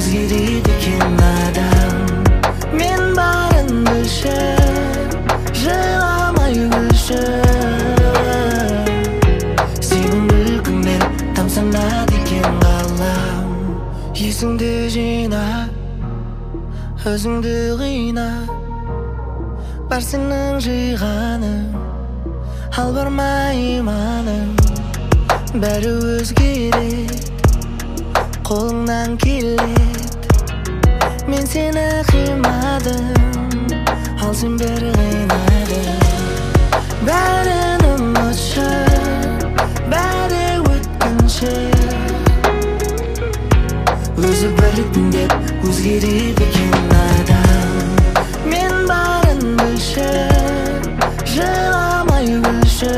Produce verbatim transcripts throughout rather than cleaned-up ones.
өзгереді екен адам. Мен барын білші, жыламай күлші. Сенің күлкіңнен тамсанады екен ғалам. Есіңді жина, өзіңді қина. Бар сенің жиғаның, ал барма иманың. Бәрі өзгереді, қолыңнан келеді. Мен сені қимадым, ал сен бәрі қинадың. Бәрін ұмытшы, бәрі өткінші. Өзі біртіндеп өзгереді екен адам. Мен барын білші, жыламай күлші.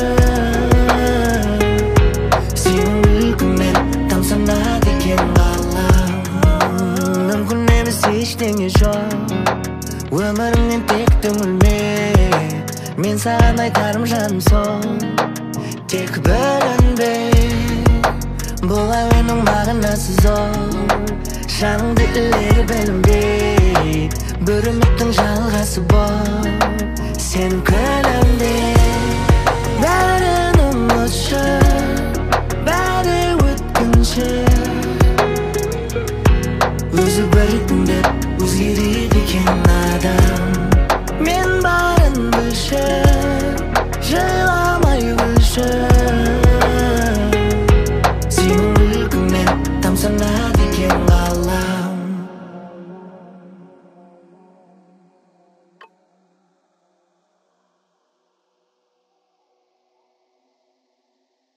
Сенің күлкіңнен тамсанады екен ғалам. Мүмкін емес ештеңе жоқ, өміріңнен тек түңілмек. Мен саған айтарым жаным сол, тек бөлінбе. Бұл әуеннің мағынасы зор, жаныңды ілері білінбей. Бір үміттің жалғасы бол, сен күлімде.